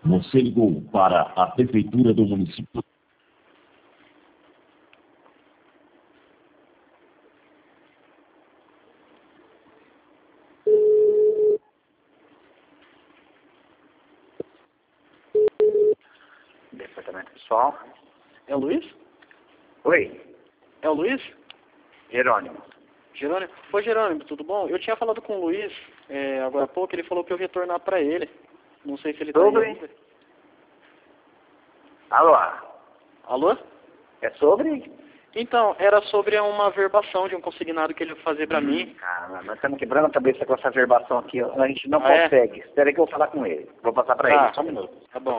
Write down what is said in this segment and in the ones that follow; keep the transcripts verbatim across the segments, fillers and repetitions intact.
Você ligou para a Prefeitura do município. Departamento pessoal. É o Luiz? Oi, É o Luiz? Jerônimo. Jerônimo? Oi, Jerônimo, tudo bom? Eu tinha falado com o Luiz é, agora há pouco, ele falou que eu retornar para ele. Não sei se ele está aí Sobre? ainda. Alô? Alô? É sobre? Então, era sobre uma verbação de um consignado que ele ia fazer para mim. Ah, nós estamos quebrando a cabeça com essa verbação aqui. A gente não Ah, é? consegue. Espera aí que eu vou falar com ele. Vou passar para Tá. ele. Só um minuto. Tá bom.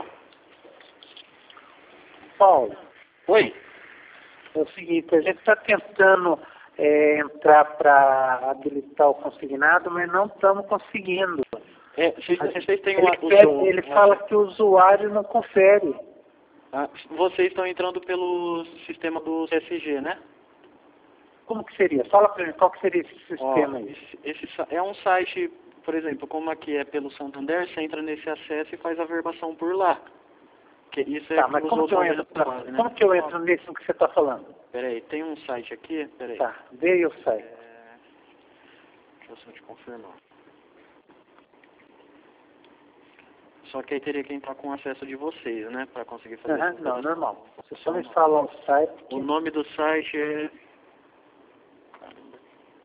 Paulo, Oi? é o seguinte, a gente está tentando é, entrar para habilitar o consignado, mas não estamos conseguindo. É, vocês, A gente- vocês têm ele uma, pede- o- ele uma- fala que o usuário não confere. Ah, vocês estão entrando pelo sistema do C S G, né? Como que seria? Fala para mim, qual que seria esse Ó, sistema aí? esse, esse sa- é um site, por exemplo, como aqui é pelo Santander, você entra nesse acesso e faz a verbação por lá. Que isso é Tá, mas pelos como que eu outros entro, pra, usuários, né? como que eu entro nisso que você está falando? Peraí, tem um site aqui, peraí. Tá, vê e eu saio. É, deixa eu só te confirmar. Só que aí teria que entrar com acesso de vocês, né? Pra conseguir fazer Aham, essa não, operação. normal. Você só me fala o site. O nome do site é... Caramba.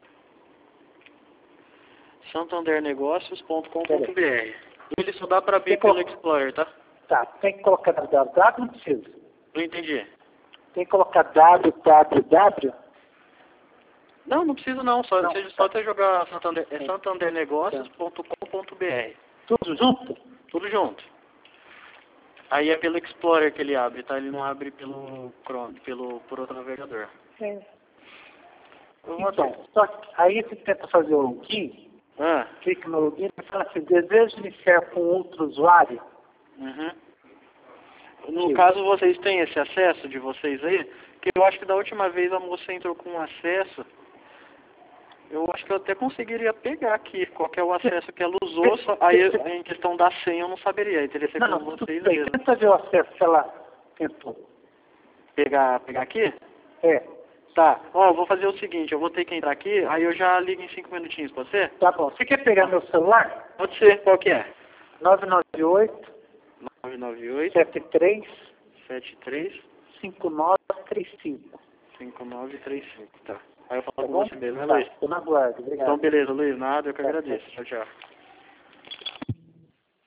santander negócios ponto com ponto b r. Ele só dá pra abrir Tem pelo como- Explorer, tá? Tá, tem que colocar www, não precisa. Não entendi. Tem que colocar www. Não, não precisa não. Só, Não, seja tá. só até jogar Santander, é Sim. santander negócios ponto com ponto b r. Tudo junto? Tudo junto. Aí é pelo Explorer que ele abre, tá? Ele não abre pelo Chrome, pelo, por outro navegador. É. Eu vou Então, até- só que aí você tenta fazer o login, Ah, clica no login e fala assim, desejo iniciar com outro usuário. uhum. No Sim. caso, vocês têm esse acesso de vocês aí? Que eu acho que da última vez a moça entrou com acesso. Eu acho que eu até conseguiria pegar aqui qual que é o acesso que ela usou. Só, aí em questão da senha eu não saberia. Aí teria que ser Não, com não, tudo vocês bem. mesmo. Tenta ver o acesso que ela tentou. Pegar, pegar aqui? É, Tá. Ó, eu vou fazer o seguinte. Eu vou ter que entrar aqui. Aí eu já ligo em cinco minutinhos. Pode ser? tá bom. Você quer pegar meu celular? Pode ser. Qual que é? nove nove oito, nove nove oito, sete três, sete três, cinco nove três cinco. cinco nove três cinco. Tá. Aí eu Tá falo com bom? você mesmo, né, Tá, Luiz? tô na guarda. Obrigado. Então, beleza, Luiz. Nada, eu que Tá, agradeço. Tchau, tchau.